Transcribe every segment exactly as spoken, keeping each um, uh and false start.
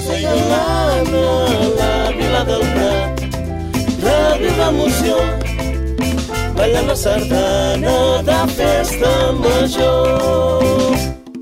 Segalana, la vila del Prat, reviu l'emoció, ballant la sardana de festa major.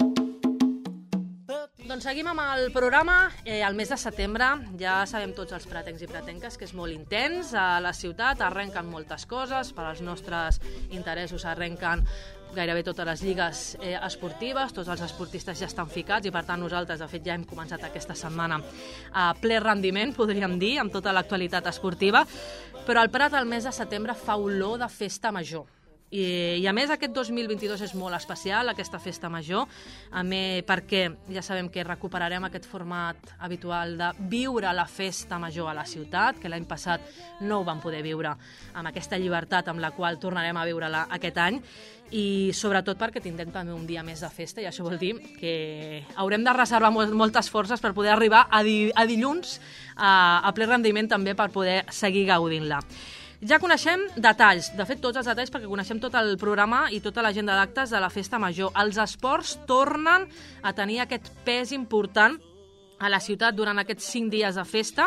Doncs seguim amb el programa. Eh, el mes de setembre ja sabem tots els pratencs i pratenques que és molt intens. A la ciutat arrenquen moltes coses, per als nostres interessos arrenquen gairebé totes les lligues eh, esportives, tots els esportistes ja estan ficats i per tant nosaltres de fet ja hem començat aquesta setmana a ple rendiment, podríem dir, amb tota l'actualitat esportiva, però el Prat al mes de setembre fa olor de festa major. I, i a més aquest dos mil vint-i-dos és molt especial, aquesta festa major, a més perquè ja sabem que recuperarem aquest format habitual de viure la festa major a la ciutat, que l'any passat no ho vam poder viure amb aquesta llibertat amb la qual tornarem a viure-la aquest any, i sobretot perquè tindrem també un dia més de festa, i això vol dir que haurem de reservar moltes forces per poder arribar a, di a dilluns a, a ple rendiment també per poder seguir gaudint-la. Ja coneixem detalls, de fet tots els detalls, perquè coneixem tot el programa i tota l'agenda d'actes de la festa major. Els esports tornen a tenir aquest pes important a la ciutat durant aquests cinc dies de festa,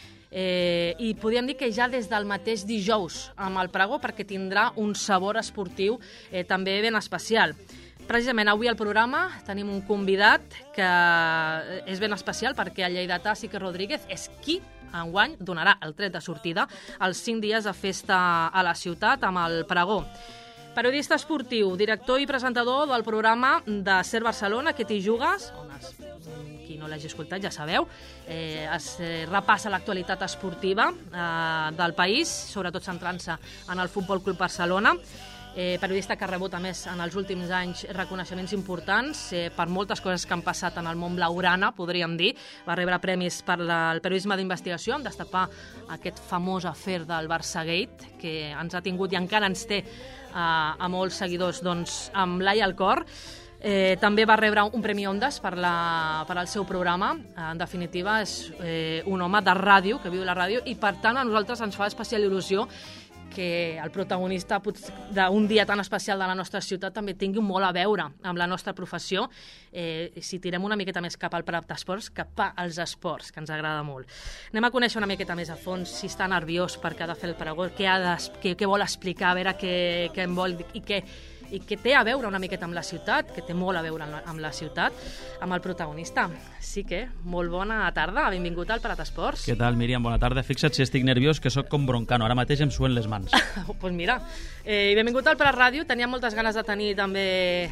eh, i podríem dir que ja des del mateix dijous amb el pregó, perquè tindrà un sabor esportiu eh, també ben especial. Precisament avui al programa tenim un convidat que és ben especial perquè el lleidatà Sique Rodríguez és qui enguany donarà el tret de sortida als cinc dies de festa a la ciutat amb el pregó. Periodista esportiu, director i presentador del programa de Ser Barcelona, Que t'hi jugues, on es, qui no l'hagi escoltat ja sabeu, eh, es eh, repassa l'actualitat esportiva eh, del país, sobretot centrant-se en el Futbol Club Barcelona. Eh, periodista que ha rebut, a més, en els últims anys reconeixements importants eh, per moltes coses que han passat en el món blaugrana, podríem dir. Va rebre premis per la, el periodisme d'investigació, en destapar aquest famós afer del Barçagate, que ens ha tingut i encara ens té eh, a molts seguidors doncs, amb l'ai al cor. Eh, també va rebre un Premi Ondas per, la, per al seu programa. En definitiva, és eh, un home de ràdio, que viu la ràdio, i per tant a nosaltres ens fa especial il·lusió que el protagonista d'un dia tan especial de la nostra ciutat també tingui molt a veure amb la nostra professió, eh, si tirem una miqueta més cap al Prat d'Esports, cap als esports, que ens agrada molt. Anem a conèixer una miqueta més a fons si està nerviós perquè ha de fer el pregó, què, ha de, què, què vol explicar, a veure què, què en vol i què, i que té a veure una miqueta amb la ciutat, que té molt a veure amb la ciutat, amb el protagonista. Sí que, molt bona tarda, benvingut al Prat Esports. Què tal, Míriam? Bona tarda. Fixa't si estic nerviós, que sóc com Broncano, ara mateix em suen les mans. Doncs pues mira, eh, benvingut al Prat Ràdio. Tenia moltes ganes de tenir també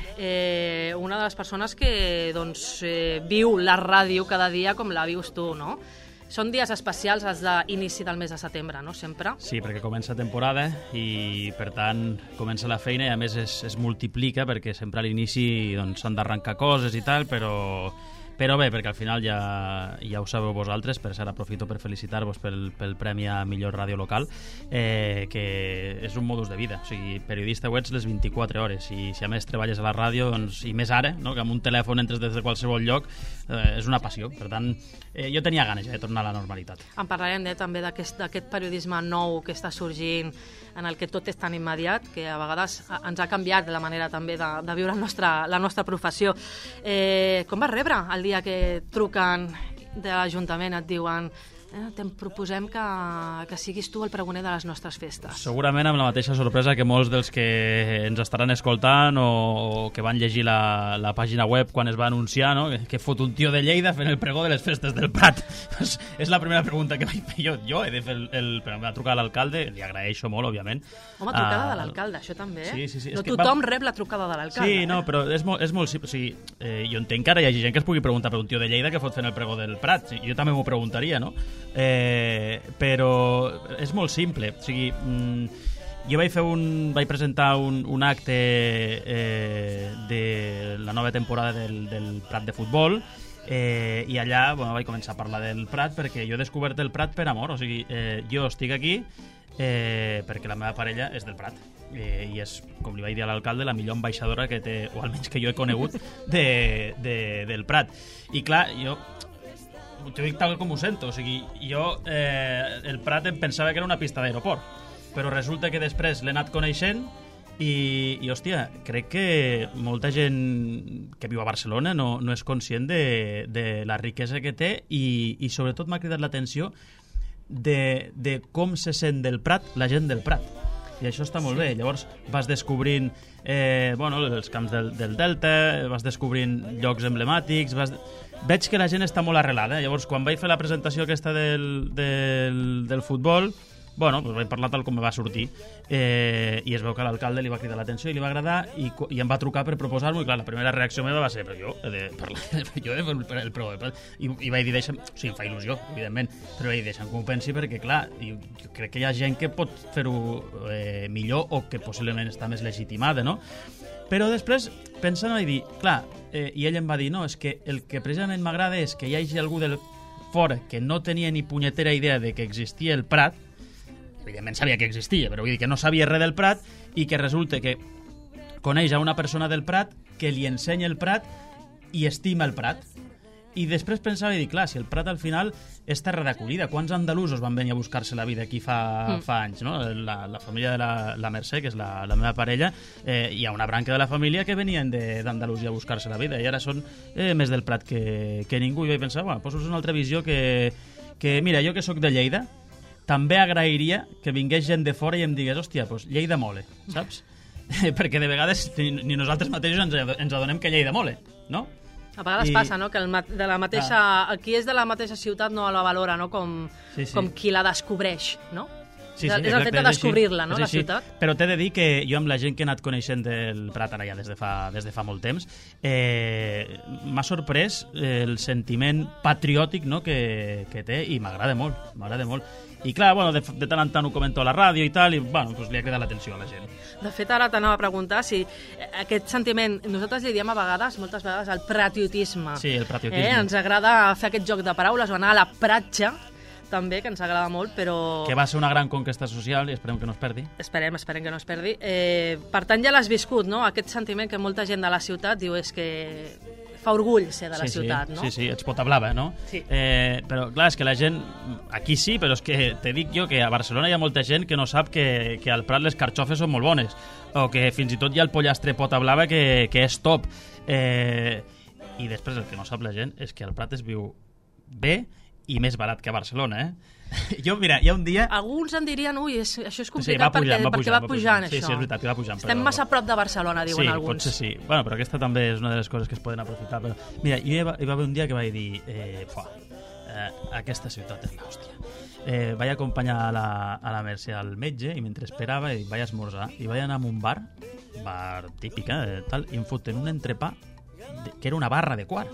eh, una de les persones que doncs, eh, viu la ràdio cada dia com la vius tu, no? Són dies especials els d'inici del mes de setembre, no? Sempre? Sí, perquè comença temporada i, per tant, comença la feina i, a més, es, es multiplica perquè sempre a l'inici s'han doncs, d'arrencar coses i tal, però... Però bé, perquè al final ja, ja ho sabeu vosaltres, per cert aprofito per felicitar-vos pel, pel Premi a Millor Ràdio Local, eh, que és un modus de vida, o sigui, periodista ho ets les vint-i-quatre hores, i si a més treballes a la ràdio, doncs, i més ara, no? Que amb un telèfon entres des de qualsevol lloc, eh, és una passió, per tant, eh, jo tenia ganes ja de tornar a la normalitat. En parlarem eh, també d'aquest periodisme nou que està sorgint, en el que tot és tan immediat, que a vegades ens ha canviat la manera també de, de viure la nostra, la nostra professió. Eh, com vas rebre el dia que truquen de l'Ajuntament, et diuen eh, te'n proposem que, que siguis tu el pregoner de les nostres festes? Segurament amb la mateixa sorpresa que molts dels que ens estaran escoltant o, o que van llegir la, la pàgina web quan es va anunciar, no? que, que fot un tio de Lleida fent el pregó de les festes del Prat. Pues és la primera pregunta que vaig fer jo. Jo he de fer el... el però em va trucar l'alcalde, li agraeixo molt, òbviament. Home, trucada uh, de l'alcalde, això també, eh? Sí, sí, sí. No és tothom va... rep la trucada de l'alcalde. Sí, no, eh? però és molt, és molt simple. O sigui, eh, jo entenc que ara hi hagi gent que es pugui preguntar per un tio de Lleida que fot fent el pregó del Prat. Sí, jo també m'ho preguntaria, no? Eh, però és molt simple. O sigui, mm, jo vaig fer un, vaig presentar un, un acte eh, de la nova temporada del, del Prat de futbol, eh, i allà bueno, vaig començar a parlar del Prat perquè jo he descobert el Prat per amor. O sigui, eh, jo estic aquí eh, perquè la meva parella és del Prat. Eh, i és, com li vaig dir a l'alcalde, la millor ambaixadora que té, o almenys que jo he conegut de, de, del Prat. I clar, jo t'ho dic tal com ho sento, o sigui, jo eh, el Prat em pensava que era una pista d'aeroport, però resulta que després l'he anat coneixent I, i hòstia, crec que molta gent que viu a Barcelona no, no és conscient de, de la riquesa que té i, i sobretot m'ha cridat l'atenció de, de com se sent del Prat la gent del Prat. I això està molt sí. bé. Llavors vas descobrint eh, bueno, els camps del, del Delta, vas descobrint llocs emblemàtics, vas... veig que la gent està molt arrelada. Llavors, quan vaig fer la presentació aquesta del, del, del futbol, bueno, doncs vaig parlar tal com me va sortir eh, i es veu que a l'alcalde li va cridar l'atenció i li va agradar i, i em va trucar per proposar-m'ho i clar, la primera reacció meva va ser però jo he de parlar, jo he de fer el prou i, i vaig dir, deixa'm, o sigui, em fa il·lusió evidentment, però vaig dir, deixa'm que m'ho pensi perquè clar, jo, jo crec que hi ha gent que pot fer-ho eh, millor o que possiblement està més legitimada, no? Però després, pensant, vaig dir, clar, eh, i ell em va dir, no, és que el que precisament m'agrada és que hi hagi algú del fora que no tenia ni punyetera idea de que existia el Prat. Evidentment sabia que existia, però vull dir que no sabia res del Prat i que resulta que coneix a una persona del Prat que li ensenya el Prat i estima el Prat. I després pensava i dic, clar, si el Prat al final és terra d'acollida, quants andalusos van venir a buscar-se la vida aquí fa, mm. fa anys, no? La, la família de la, la Mercè, que és la, la meva parella, eh, hi ha una branca de la família que venien d'Andalusia a buscar-se la vida i ara són eh, més del Prat que, que ningú. I vaig pensar, bueno, poso una altra visió que, que mira, jo que sóc de Lleida, també agrairia que vingués gent de fora i em digués, hòstia, doncs Lleida mole, saps? Perquè de vegades ni, ni nosaltres mateixos ens, ens adonem que Lleida mole, no? A vegades I... passa, no?, que el, de la mateixa, ah. qui és de la mateixa ciutat no la valora, no?, com, sí, sí. com qui la descobreix, no? Sí, sí, és el fet de descobrir-la, no?, la ciutat. Però t'he de dir que jo amb la gent que he anat coneixent del Prat ara ja des de fa, des de fa molt temps, eh, m'ha sorprès el sentiment patriòtic, no?, que, que té i m'agrada molt, m'agrada molt. I clar, bueno, de, de tant en tant ho comento a la ràdio i tal, i bueno, doncs li ha cridat l'atenció a la gent. De fet, ara t'anava a preguntar si aquest sentiment, nosaltres li diem a vegades, moltes vegades, el pratiotisme. Sí, el pratiotisme. Eh? Ens agrada fer aquest joc de paraules, o anar a la pratxa, també, que ens agrada molt, però... Que va ser una gran conquesta social i esperem que no es perdi. Esperem, esperem que no es perdi. Eh, per tant, ja l'has viscut, no?, aquest sentiment que molta gent de la ciutat diu és que... fa orgull ser de la sí, ciutat, sí, no? Sí, sí, ets pota blava, no? Sí. Eh, però, clar, és que la gent... Aquí sí, però és que te dic jo que a Barcelona hi ha molta gent que no sap que, que al Prat les carxofes són molt bones, o que fins i tot hi ha el pollastre pota blava que, que és top. Eh, I després el que no sap la gent és que al Prat es viu bé i més barat que a Barcelona, eh? Jo, mira, hi ha un dia... Alguns en dirien, ui, és, això és complicat sí, va pujant, perquè, va pujant, perquè va pujant, sí, això. Sí, és veritat, va pujant. Estem però... massa a prop de Barcelona, diuen sí, alguns. Sí, potser sí. Bueno, però aquesta també és una de les coses que es poden aprofitar. Però... Mira, hi va, hi va haver un dia que vaig dir, eh, fuà, eh, aquesta ciutat és l'hòstia. Eh, vaig acompanyar a la, a la Mercè al metge i mentre esperava i vaig esmorzar i vaig anar a un bar, bar típica, eh, tal, i em foten un entrepà de, que era una barra de quart.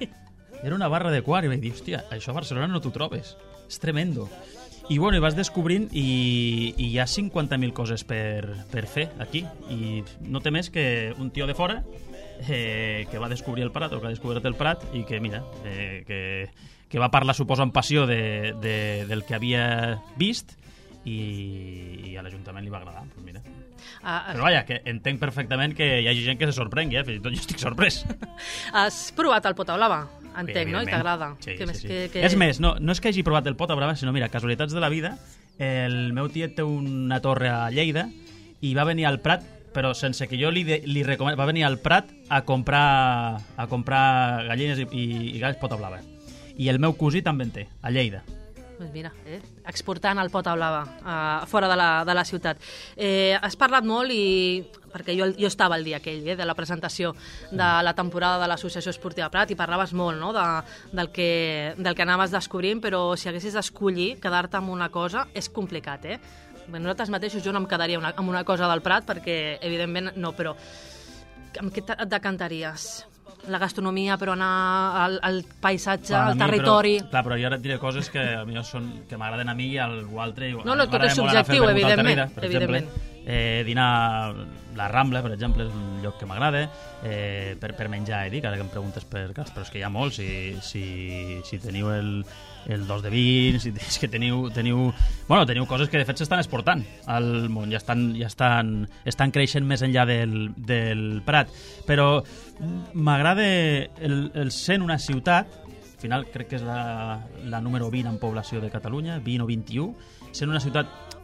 Era una barra de quart i vaig dir, hòstia, això a Barcelona no t'ho trobes. És tremendo. I bueno, i vas descobrint i, i hi ha cinquanta mil coses per, per fer aquí i no té més que un tio de fora eh, que va descobrir el Prat o que ha descobert el Prat i que mira eh, que, que va parlar suposo amb passió de, de, del que havia vist i, i a l'Ajuntament li va agradar, pues mira. Ah, però vaja, que entenc perfectament que hi hagi gent que se sorprengui, eh? Fins i tot jo estic sorprès. Has provat el pota blava? Entenc, no? I t'agrada. Sí, que sí, més, sí. Que, que... És més, no, no és que hagi provat el pota blava, sinó, mira, casualitats de la vida, el meu tiet té una torre a Lleida i va venir al Prat, però sense que jo li, de, li recomani, va venir al Prat a comprar, a comprar gallines i, i, i galls pota blava. I el meu cosí també en té, a Lleida. Pues mira, eh? exportant el pota blava uh, fora de la, de la ciutat. Eh, has parlat molt i... perquè jo, jo estava el dia aquell, eh, de la presentació de la temporada de l'Associació Esportiva Prat i parlaves molt, no?, de, del, que, del que anaves descobrint, però si haguessis d'escollir quedar-te amb una cosa és complicat, eh? Bé, nosaltres mateixos jo no em quedaria una, amb una cosa del Prat perquè, evidentment, no, però amb què et decantaries? La gastronomia, però anar al, al paisatge, al territori... Però, clar, però jo ara et diré coses que a mi són, que m'agraden a mi i a algú altre... No, no, tot és subjectiu, evidentment. Per evidentment. exemple, eh, dinar la Rambla, per exemple, és un lloc que m'agrada, eh, per, per menjar, eh, dic, ara que em preguntes per cas, però és que hi ha molts, si, si, si teniu el, el dos de vint, si, és que teniu, teniu, bueno, teniu coses que de fet s'estan exportant al món, ja estan, ja estan, estan creixent més enllà del, del Prat, però m'agrada el, el ser en una ciutat, al final crec que és la, la número vint en població de Catalunya, vint o vint-i-u, ser en una ciutat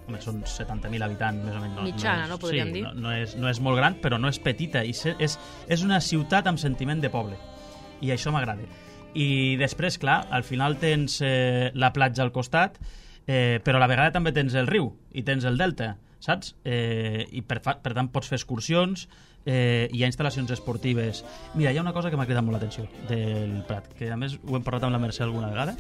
home, són setanta mil habitants, més o menys. No, mitjana, no, és, no podríem sí, dir? No, no, és, no és molt gran, però no és petita. I se, és, és una ciutat amb sentiment de poble. I això m'agrada. I després, clar, al final tens eh, la platja al costat, eh, però a la vegada també tens el riu i tens el delta, saps? Eh, I per, fa, per tant pots fer excursions, eh, hi ha instal·lacions esportives. Mira, hi ha una cosa que m'ha cridat molt l'atenció del Prat, que a més ho hem parlat amb la Mercè alguna vegada.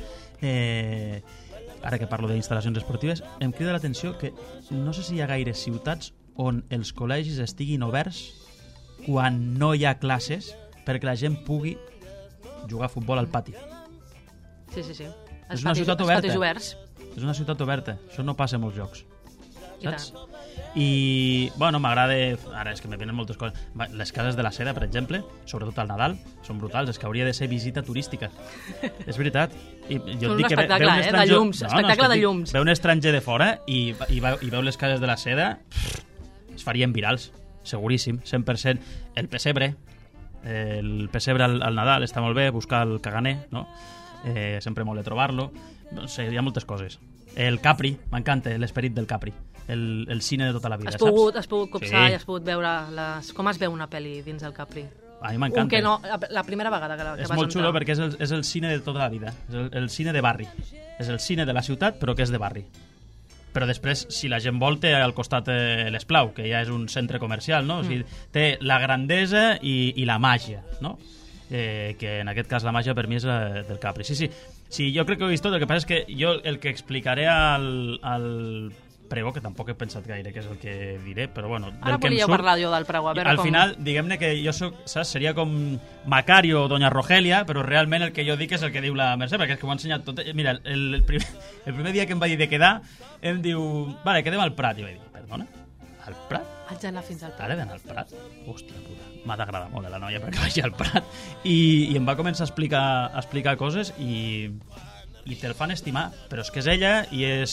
Eh, ara que parlo d'instal·lacions esportives, em crida l'atenció que no sé si hi ha gaires ciutats on els col·legis estiguin oberts quan no hi ha classes perquè la gent pugui jugar a futbol al pati. Sí, sí, sí. És una ciutat oberta. Els patis oberts. És una ciutat oberta. Això no passa a molts llocs. Saps? I, I bueno, m'agrada... Ara és que me venen moltes coses. Les cases de la Seda, per exemple, sobretot al Nadal, són brutals. És que hauria de ser visita turística. És veritat. I jo un dic que espectacle, ve un eh? estranger... De llums. No, espectacle no, de llums. Ve un estranger de fora i, i, va, i veu les cases de la Seda, pff, es farien virals. Seguríssim, cent per cent. El pessebre, el pessebre al, al Nadal està molt bé, buscar el caganer, no? Eh, sempre mola trobar-lo. No sé, hi ha moltes coses. El Capri, m'encanta l'esperit del Capri. El, el cine de tota la vida, has pogut, saps? Has pogut copsar Sí. i has pogut veure les... com es veu una pel·li dins del Capri? A mi Un m'encanta. que no, la primera vegada que, que És vas molt xulo entrar. perquè és el, és el cine de tota la vida. És el, el cine de barri. És el cine de la ciutat, però que és de barri. Però després, si la gent vol, té al costat eh, l'Esplau, que ja és un centre comercial, no? Mm. O sigui, té la grandesa i, i la màgia, no? Eh, que en aquest cas la màgia per mi és la del Capri. Sí, sí, sí, jo crec que ho he vist tot. El que passa és que jo el que explicaré al, al pregó, que tampoc he pensat gaire que és el que diré, però bueno... Ara del que em volia surt, parlar jo del pregó, a veure al com... final, diguem-ne que jo soc, saps, seria com Macario o Doña Rogelia, però realment el que jo dic és el que diu la Mercè, perquè és que m'ho ha ensenyat tot. Mira, el, el, primer, el primer dia que em va dir de quedar, em diu, vale, quedem al Prat. I vaig dir, perdona? Al Prat? Haig d'anar fins al Prat. Ara he d'anar al Prat? Hòstia puta, m'ha d'agradar molt a la noia perquè vagi al Prat. I, i em va començar a explicar, a explicar coses i, i te'l fan estimar, però és que és ella i és...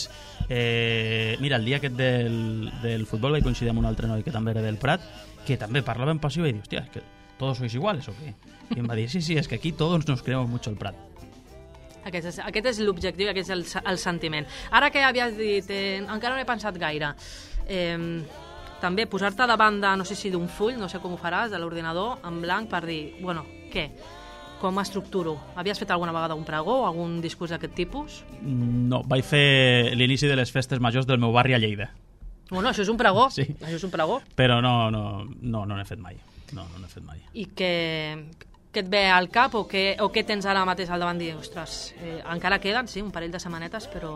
Eh, mira, el dia aquest del, del futbol vaig coincidir amb un altre noi que també era del Prat, que també parlava en passió i vaig dir, hòstia, és que todos sois iguales o què? I em va dir, sí, sí, és que aquí todos nos queremos mucho el Prat. Aquest és, aquest és l'objectiu, aquest és el, el sentiment. Ara que havies dit, eh, encara no he pensat gaire, eh, també posar-te davant de, no sé si d'un full, no sé com ho faràs, de l'ordinador, en blanc, per dir, bueno, què? Com estructuro? Havies fet alguna vegada un pregó o algun discurs d'aquest tipus? No, vaig fer l'inici de les festes majors del meu barri a Lleida. Bueno, això és un pregó. Sí. Això és un pregó. Però no, no, no, no n'he fet mai. No, no n'he fet mai. I què, què et ve al cap o què, o què tens ara mateix al davant? Dir, ostres, eh, encara queden, sí, un parell de setmanetes, però...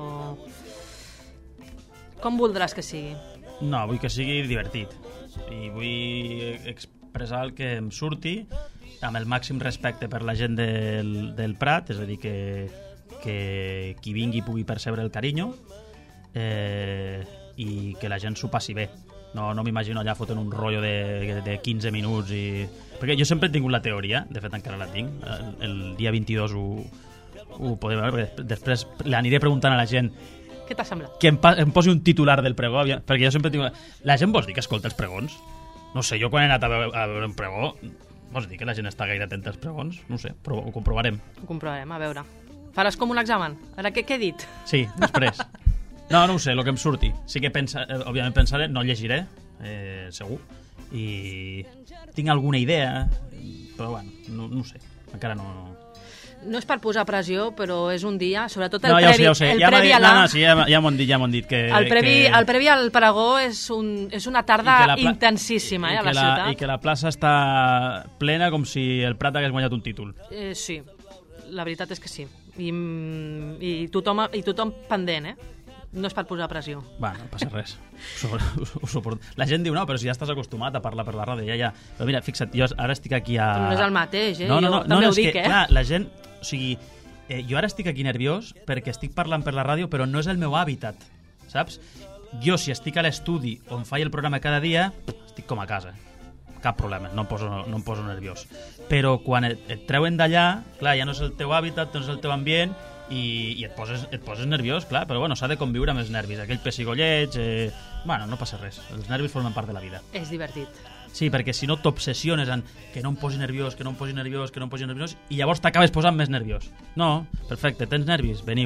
Com voldràs que sigui? No, vull que sigui divertit. I vull expressar el que em surti amb el màxim respecte per la gent del, del Prat, és a dir, que, que qui vingui pugui percebre el carinyo eh, i que la gent s'ho passi bé. No, no m'imagino allà fotent un rotllo de, de quinze minuts i... Perquè jo sempre he tingut la teoria, de fet encara la tinc, el, el dia vint-i-dos ho, ho podem veure, perquè després l'aniré preguntant a la gent què t'ha semblat? que em, pa, em posi un titular del pregó, perquè jo sempre tinc... La gent vols dir que escolta els pregons? No sé, jo quan he anat a veure, a veure un pregó, vols dir que la gent està gaire atenta als pregons? No sé, però ho comprovarem. Ho comprovarem, a veure. Faràs com un examen? Ara què, què he dit? Sí, després. No, no ho sé, el que em surti. Sí que pensa, eh, òbviament pensaré, no llegiré, eh, segur, i tinc alguna idea, però bueno, no, no ho sé, encara no... No és per posar pressió, però és un dia, sobretot el No, ja ho sé, previ, ja ho sé. el Ja m'ha previ dit, a la... no, no, sí, ja, ja m'ho han dit, ja m'ho han dit que... El previ, que... el previ al pregó és, un, és una tarda i que la pla- intensíssima, eh, i a la, que la ciutat. I que la plaça està plena com si el Prat hagués guanyat un títol. Eh, sí, la veritat és que sí. I, mm, i, tothom, I tothom pendent, eh? No és per posar pressió. Va, no passa res. Ho, ho, ho suporto. La gent diu, no, però si ja estàs acostumat a parlar per la ràdio, ja, ja. Però mira, fixa't, jo ara estic aquí a... No és el mateix, eh? No, no, no, jo no, també no, ho és dic, que, eh? clar, la gent... O sigui, eh, jo ara estic aquí nerviós perquè estic parlant per la ràdio, però no és el meu hàbitat, saps? Jo, si estic a l'estudi on faig el programa cada dia, estic com a casa. Cap problema, no em poso, no em poso nerviós. Però quan et, et treuen d'allà, clar, ja no és el teu hàbitat, no és el teu ambient, i, i et, poses, et poses nerviós, clar, però bueno, s'ha de conviure amb els nervis. Aquell pessigolleig... Eh... Bueno, no passa res. Els nervis formen part de la vida. És divertit. Sí, perquè si no t'obsessiones en que no em posi nerviós, que no em posi nerviós, que no em posi nerviós, i llavors t'acabes posant més nerviós. No, perfecte, tens nervis? Veniu,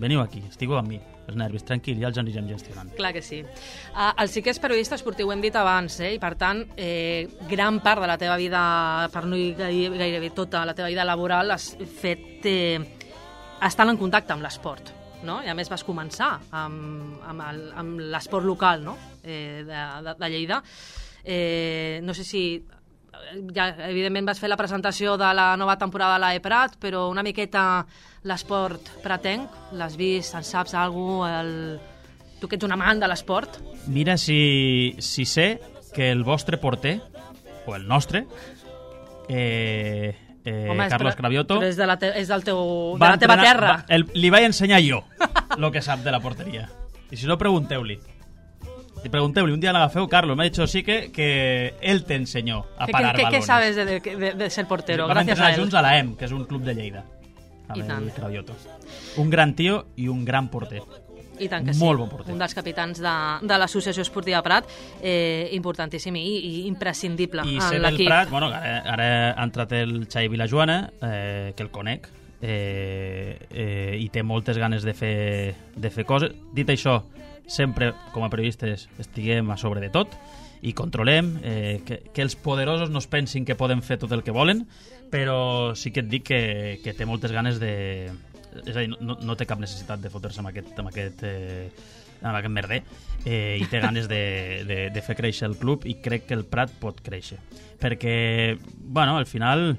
veniu aquí, estigueu amb mi, els nervis, tranquil, ja els anirem gestionant. Clar que sí. Uh, el sí que és periodista esportiu, ho hem dit abans, eh? I per tant, eh, gran part de la teva vida, per no dir gairebé tota la teva vida laboral, has fet eh, estant en contacte amb l'esport, no? I a més vas començar amb, amb, el, amb l'esport local, no? eh, de, de, de Lleida. Eh, no sé si... Ja, evidentment vas fer la presentació de la nova temporada de l'A E Prat, però una miqueta l'esport pratenc, l'has vist, en saps alguna cosa? El... Tu que ets un amant de l'esport? Mira, si, si sé que el vostre porter, o el nostre, eh, eh, Home, Carlos però, Cravioto... Però és, de la te, és del teu, de la teva terra. Va, el, li vaig ensenyar jo el que sap de la porteria. I si no, pregunteu-li. Y preguntémosle, un día l'agafeu, Carlos, me ha dicho sí que, que él te enseñó a ¿Qué, parar qué, balones. ¿Qué sabes de, de, de ser portero? Vam Gràcies a entrenar él. junts a la E M, que és un club de Lleida. Amb I tant. el Cravioto. Un gran tio i un gran porter. I tant que sí. Molt bon porter. Un dels capitans de, de l'Associació Esportiva Prat, eh, importantíssim i, i imprescindible I en ser del l'equip. Prat, bueno, ara, ara ha entrat el Xavi Vilajoana, eh, que el conec, eh, eh, i té moltes ganes de fer, de fer coses. Dit això, sempre, com a periodistes, estiguem a sobre de tot i controlem, eh, que, que els poderosos no es pensin que poden fer tot el que volen, però sí que et dic que, que té moltes ganes de... És a dir, no, no té cap necessitat de fotre-se amb aquest, amb aquest, eh, amb aquest merder, eh, i té ganes de, de, de fer créixer el club, i crec que el Prat pot créixer. Perquè, bueno, al final...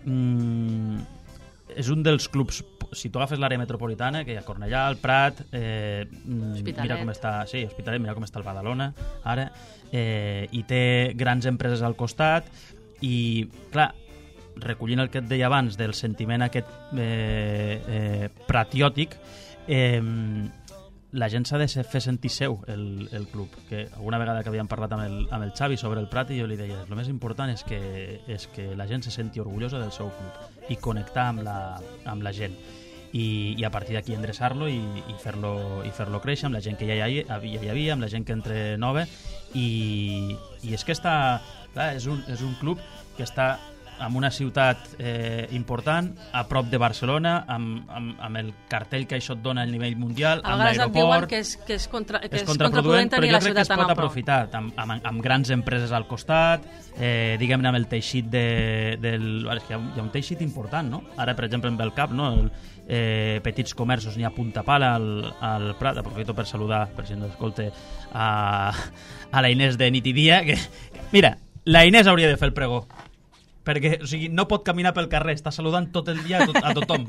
Mmm, és un dels clubs, si tu agafes l'àrea metropolitana, que hi ha Cornellà, el Prat, eh, mira com està, sí, Hospitalet, mira com està el Badalona ara, eh, i té grans empreses al costat, i clar, recollint el que et deia abans del sentiment aquest eh, eh, pratiòtic, eh, la gent s'ha de fer sentir seu el, el club, que alguna vegada que havíem parlat amb el, amb el Xavi sobre el Prat, i jo li deia, el més important és que, és que la gent se senti orgullosa del seu club i connectar amb la, amb la gent, i, i a partir d'aquí endreçar-lo i, i fer-lo i fer-lo créixer amb la gent que ja hi havia, ja hi havia amb la gent que entre nova, i, i és que està, clar, és un, és un club que està en una ciutat eh, important, a prop de Barcelona, amb, amb, amb el cartell que això et dona a nivell mundial, amb l'aeroport... A vegades et diuen que és, que és, contra, que és és contraproduent, però jo crec que es pot ample. aprofitar amb, amb, amb grans empreses al costat, eh, diguem-ne amb el teixit de, del... És que hi ha, un, hi ha un teixit important, no? Ara, per exemple, en Belcap, no? El, eh, petits comerços, n'hi ha punta pala al, al Prat. Aprofito per saludar, per si no escolte, a, a la Inés de nit i dia, que... Mira, la Inés hauria de fer el pregó, perquè, o sigui, no pot caminar pel carrer, està saludant tot el dia a, tot, a tothom.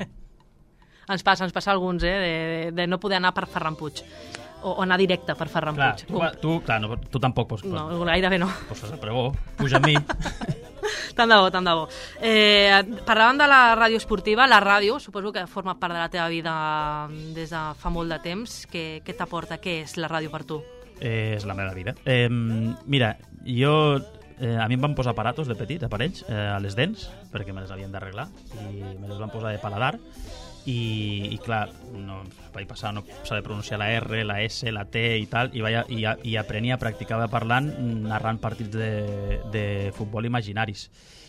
Ens passa, ens passa a alguns, eh, de, de no poder anar per Ferran Puig, o, o anar directe per Ferran clar, Puig. Tu, tu, clar, no, tu tampoc pots... No, gairebé no. Pues fas el pregó, puja amb mi. Tant de bo, tant de bo. Eh, parlàvem de la ràdio esportiva, la ràdio, suposo que forma part de la teva vida des de fa molt de temps. Què, què t'aporta? Què és la ràdio per tu? Eh, és la meva vida. Eh, mira, jo... Eh, a mi em van posar aparatos de petit, aparells, eh, a les dents, perquè me les havien d'arreglar, i me les van posar de paladar, i, i clar, no, vaig passar, no saber pronunciar la R, la S, la T i tal, i, vaig, i, i aprenia, practicava parlant, narrant partits de, de futbol imaginaris.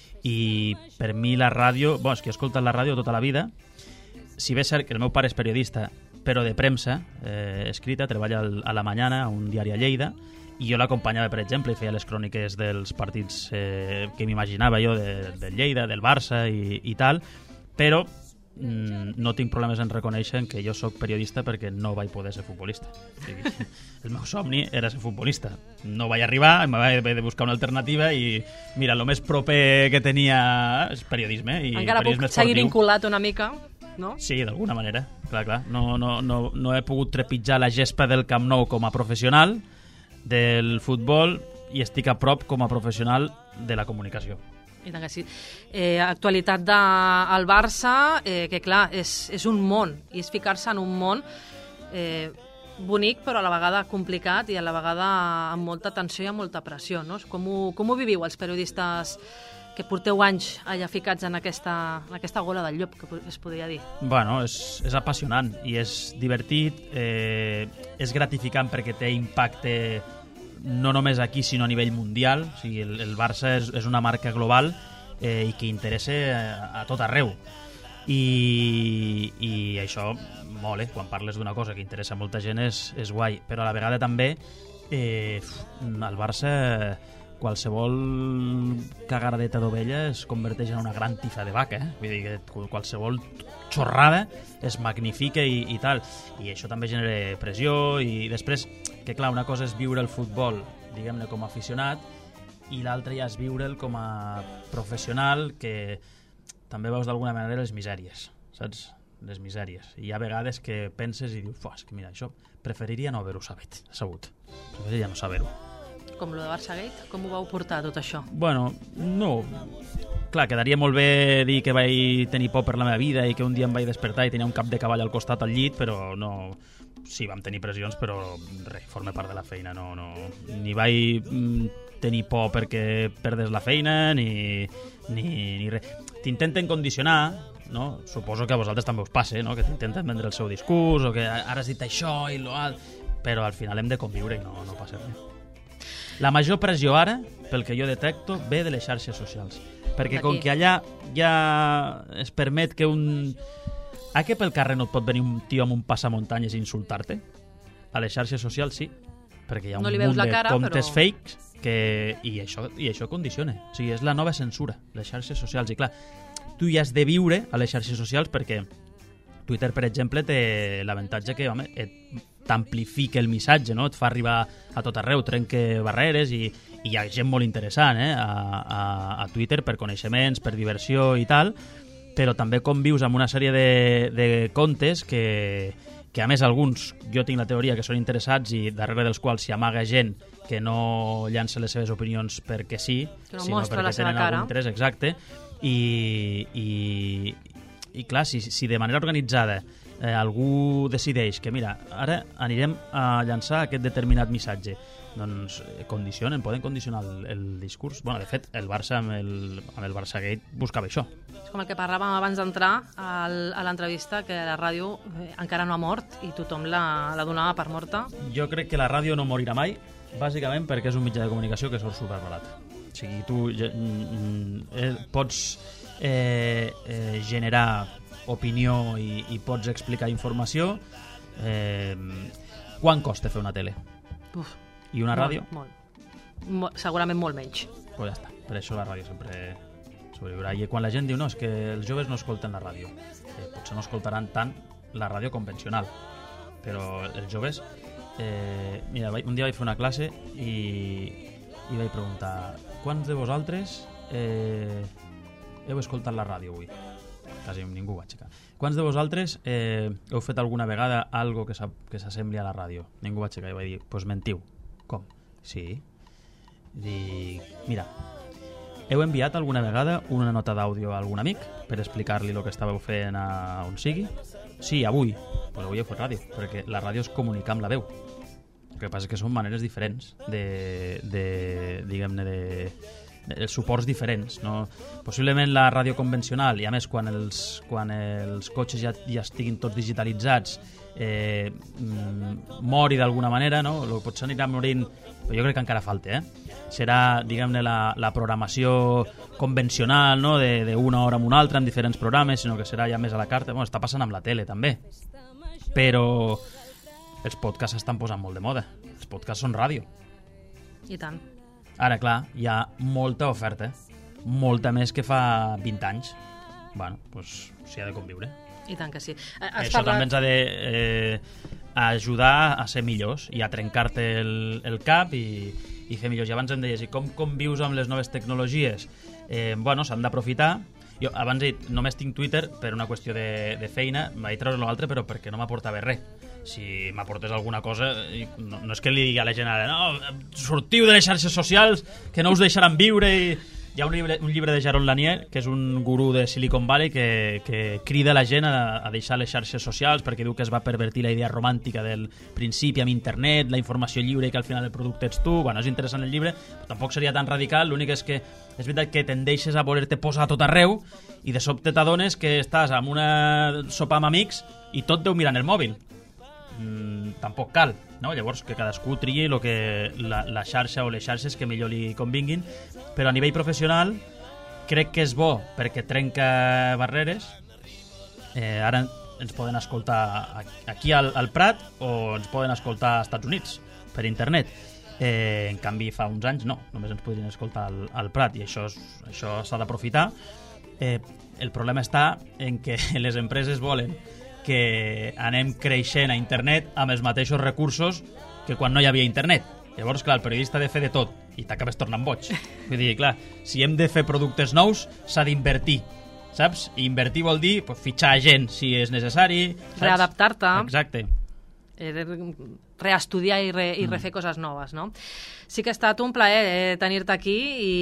I per mi la ràdio, bueno, és que he escoltat la ràdio tota la vida, si bé és cert que el meu pare és periodista, però de premsa, eh, escrita, treballa al, a la mañana, a un diari a Lleida, i jo l'acompanyava, per exemple, i feia les cròniques dels partits eh, que m'imaginava jo de, del Lleida, del Barça i, i tal, però mm, no tinc problemes en reconèixer que jo sóc periodista perquè no vaig poder ser futbolista. O sigui, el meu somni era ser futbolista. No vaig arribar, em vaig haver de buscar una alternativa i, mira, el més proper que tenia és periodisme. I encara periodisme puc seguir esportiu. vinculat una mica, no? Sí, d'alguna manera, clar, clar. No, no, no, no he pogut trepitjar la gespa del Camp Nou com a professional del futbol, i estic a prop com a professional de la comunicació. I tant que sí. Eh, actualitat del Barça, eh, que clar, és, és un món, i és ficar-se en un món eh, bonic, però a la vegada complicat, i a la vegada amb molta tensió i amb molta pressió, no? Com ho, com ho viviu els periodistes que porteu anys allà ficats en aquesta, en aquesta gola del llop, que es podria dir? Bueno, és, és apassionant i és divertit, eh, és gratificant perquè té impacte no només aquí, sinó a nivell mundial. O sigui, el, el Barça és, és una marca global eh, i que interessa a, a tot arreu. i, i això mola, quan parles d'una cosa que interessa a molta gent és, és guai, però a la vegada també eh, el Barça qualsevol cagaradeta d'ovella es converteix en una gran tifa de vaca, eh? Vull dir que qualsevol xorrada es magnifica i, i tal, i això també genera pressió, i després que clar, una cosa és viure el futbol diguem-ne com a aficionat i l'altra ja és viure'l com a professional, que també veus d'alguna manera les misèries, saps? Les misèries. I hi ha vegades que penses i dius, és que mira, això preferiria no haver-ho sabut. sabut. Preferiria no saber-ho. Com lo de Barçagate? Com ho vau portar, tot això? Bueno, no. Clar, quedaria molt bé dir que vaig tenir por per la meva vida i que un dia em vaig despertar i tenia un cap de cavall al costat al llit, però no... Sí, vam tenir pressions, però res, forma part de la feina. No, no. Ni vaig tenir por perquè perdes la feina, ni, ni, ni res. T'intenten condicionar, no? Suposo que a vosaltres també us passa, no? Que t'intenten vendre el seu discurs, o que ara has dit això i lo alt, però al final hem de conviure i no, no passa res. La major pressió ara, pel que jo detecto, ve de les xarxes socials. Perquè com que allà ja es permet que un... A què pel carrer no et pot venir un tio amb un passamuntanyes i insultar-te? A les xarxes socials sí, perquè hi ha un no munt de cara, comptes però... fakes que... I, això, i això condiciona. O sigui, és la nova censura, les xarxes socials. I clar, tu hi has de viure a les xarxes socials perquè Twitter, per exemple, té l'avantatge que, home, et t'amplifica el missatge, no? Et fa arribar a tot arreu, trenca barreres i, i hi ha gent molt interessant eh? a, a, a Twitter per coneixements, per diversió i tal, però també convius amb una sèrie de, de contes que, que a més alguns, jo tinc la teoria que són interessats i darrere dels quals s'hi amaga gent que no llança les seves opinions perquè sí, que no sinó mostra perquè la seva tenen cara. algun interès, exacte, i, i, i clar, si, si de manera organitzada eh, algú decideix que mira, ara anirem a llançar aquest determinat missatge, doncs eh, condicionen, poden condicionar el, el discurs. Bueno, de fet, el Barça amb el, amb el Barçagate buscava això. És com el que parlàvem abans d'entrar al, a l'entrevista, que la ràdio eh, encara no ha mort i tothom la, la donava per morta. Jo crec que la ràdio no morirà mai, bàsicament perquè és un mitjà de comunicació que surt superbarat. O sigui, tu eh, pots eh, eh, generar opinió i, i pots explicar informació. Eh, quan costa fer una tele? Uf, I una molt, ràdio? Molt. Molt, segurament molt menys. Pues ja està. Per això la ràdio sempre sobreviurà. I quan la gent diu no, és que els joves no escolten la ràdio, eh, potser no escoltaran tant la ràdio convencional, però els joves... Eh, mira, un dia vaig fer una classe i, i vaig preguntar quants de vosaltres eh, heu escoltat la ràdio avui? Quasi ningú va aixecar. Quants de vosaltres eh, heu fet alguna vegada algo que s'assembli a la ràdio? Ningú va aixecar i va dir, doncs pues mentiu. Com? Sí. Dic, mira, heu enviat alguna vegada una nota d'àudio a algun amic per explicar-li el que estàveu fent a on sigui? Sí, avui. Doncs pues avui heu fet ràdio, perquè la ràdio és comunicar amb la veu. El que passa és que són maneres diferents de, de diguem-ne, de, de, de suports diferents, no? Possiblement la ràdio convencional, i a més quan els, quan els cotxes ja, ja estiguin tots digitalitzats, eh, mori d'alguna manera, no? Lo potser anirà morint, però jo crec que encara falta, eh? Serà, diguem-ne, la, la programació convencional, no? De, de una hora amb una altra, en diferents programes, sinó que serà ja més a la carta. Bueno, està passant amb la tele, també. Però els podcasts estan posant molt de moda. Els podcasts són ràdio. I tant. Ara, clar, hi ha molta oferta. Molta més que fa vint anys. Bueno, doncs s'hi ha de conviure. I tant que sí. Has Això parlat... també ens ha de eh, ajudar a ser millors i a trencar-te el, el cap i, i fer millors. I abans em deies, i com convius amb les noves tecnologies? Eh, bueno, s'han d'aprofitar. Jo abans he dit, només tinc Twitter per una qüestió de, de feina, vaig treure l'altre però perquè no m'aportava res. Si m'aportés alguna cosa, no, no és que li digui a la gent ara, no, sortiu de les xarxes socials que no us deixaran viure. I hi ha un llibre, un llibre de Jaron Lanier, que és un gurú de Silicon Valley, que, que crida la gent a, a deixar les xarxes socials perquè diu que es va pervertir la idea romàntica del principi amb internet, la informació lliure i que al final el producte ets tu. Bueno, és interessant el llibre, però tampoc seria tan radical. L'únic és que és veritat que tendeixes a voler-te posar a tot arreu i de sobte t'adones que estàs amb una sopa amb amics i tot deu mirant el mòbil. Mm, tampoc cal, no? Llavors que cadascú trie lo que la, la xarxa o les xarxes que millor li convinguin, però a nivell professional crec que és bo perquè trenca barreres Eh, ara ens poden escoltar aquí al, al Prat o ens poden escoltar als Estats Units per internet. Eh, en canvi, fa uns anys no, només ens podrien escoltar al, al Prat, i això, és, això s'ha d'aprofitar. Eh, el problema està en que les empreses volen que anem creixent a internet amb els mateixos recursos que quan no hi havia internet. Llavors, clar, el periodista ha de fer de tot i t'acabes tornant boig. Vull dir, clar, si hem de fer productes nous, s'ha d'invertir, saps? I invertir vol dir pues, fitxar gent si és necessari. Saps? Readaptar-te. Exacte. Reestudiar i, re, i refer mm. coses noves, no? Sí que ha estat un plaer eh, tenir-te aquí i,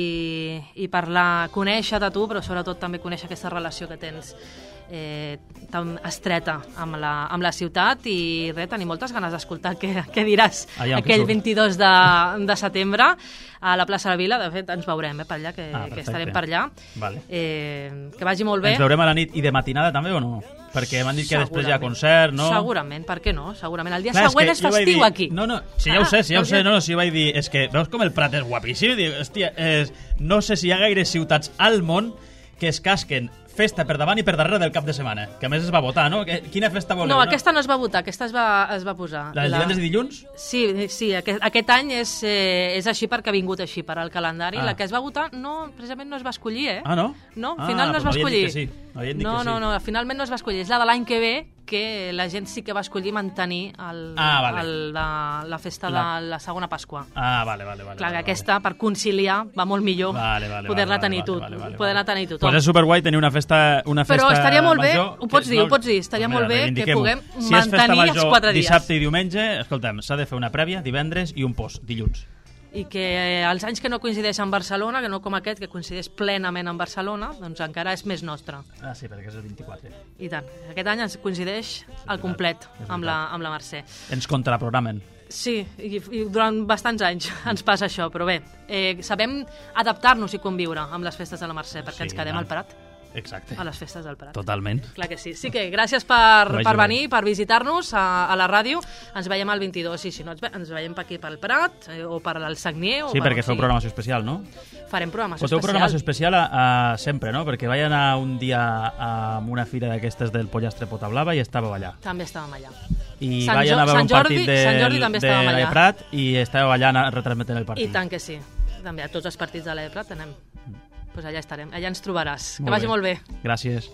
i parlar, conèixer-te tu, però sobretot també conèixer aquesta relació que tens eh, tan estreta amb la, amb la ciutat, i res, tenir moltes ganes d'escoltar què, què diràs Allà, aquell vint-i-dos de, de setembre a la plaça de la Vila. De fet, ens veurem eh, per allà, que, ah, que estarem per allà. Vale. Eh, que vagi molt bé. Ens veurem a la nit i de matinada també o no? Perquè m'han dit que després hi ha concert, no? Segurament, per què no? Segurament. El dia Clar, següent és és festiu dir, aquí. No, no, si ja ho sé, si ja ho sé, no, no, si vaig dir, és que veus com el Prat és guapíssim? Dic, hòstia, és, no sé si hi ha gaire ciutats al món que es casquen festa per davant i per darrere del cap de setmana, que a més es va votar, no? Quina festa voleu? No, aquesta no es va votar, aquesta es va, es va posar. La del divendres i dilluns? Sí, sí, aquest, aquest any és, eh, és així perquè ha vingut així per al calendari. Ah. La que es va votar no, precisament no es va escollir, eh? Ah, no? No, al ah, final no es va escollir. Sí. No, no, no, finalment no es va escollir. És la de l'any que ve, que la gent sí que va escollir mantenir el, ah, vale. el, la, la festa la... de la segona Pasqua. Ah, vale, vale. vale Clar, vale, aquesta, vale. per conciliar, va molt millor vale, vale, poder-la vale, tenir, vale, tu, vale, vale, poder vale. tenir tothom. Pues és superguai tenir una festa, una festa Però estaria molt bé, major, ho pots dir, no... ho pots dir, estaria pues molt bé que puguem si mantenir els quatre dies. Dissabte i diumenge, escolta'm, s'ha de fer una prèvia, divendres i un post, dilluns. I que els anys que no coincideix amb Barcelona, que no com aquest, que coincideix plenament amb Barcelona, doncs encara és més nostre. Ah, sí, perquè és el vint-i-quatre. I tant. Aquest any ens coincideix al complet amb la, amb la Mercè. Ens contraprogramen. Sí, i, i durant bastants anys ens passa això, però bé, eh, sabem adaptar-nos i conviure amb les festes de la Mercè, perquè sí, ens quedem al Prat. Exacte. A les festes del Prat. Totalment. Clar que sí. Sí que gràcies per, per venir, per visitar-nos a, a la ràdio. Ens veiem el vint-i-dos i si no ens veiem per aquí pel Prat eh, o per al Sagnier. O sí, per perquè feu programació especial, no? Farem programació Poteu especial. programació especial a, a, sempre, no? Perquè vaig anar un dia a una fira d'aquestes del Pollastre Pota Blava i estàveu allà. També estàvem allà. I Sant vaig anar a veure un Jordi, partit de, Sant Jordi també de estàvem allà. Prat i estàveu allà retransmetent el partit. I tant que sí. També a tots els partits de l'E Prat anem. Pues allà estarem, allà ens trobaràs. Molt que vagi bé. molt bé. Gràcies.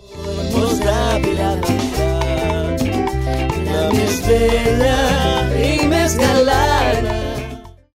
La més bella i més galana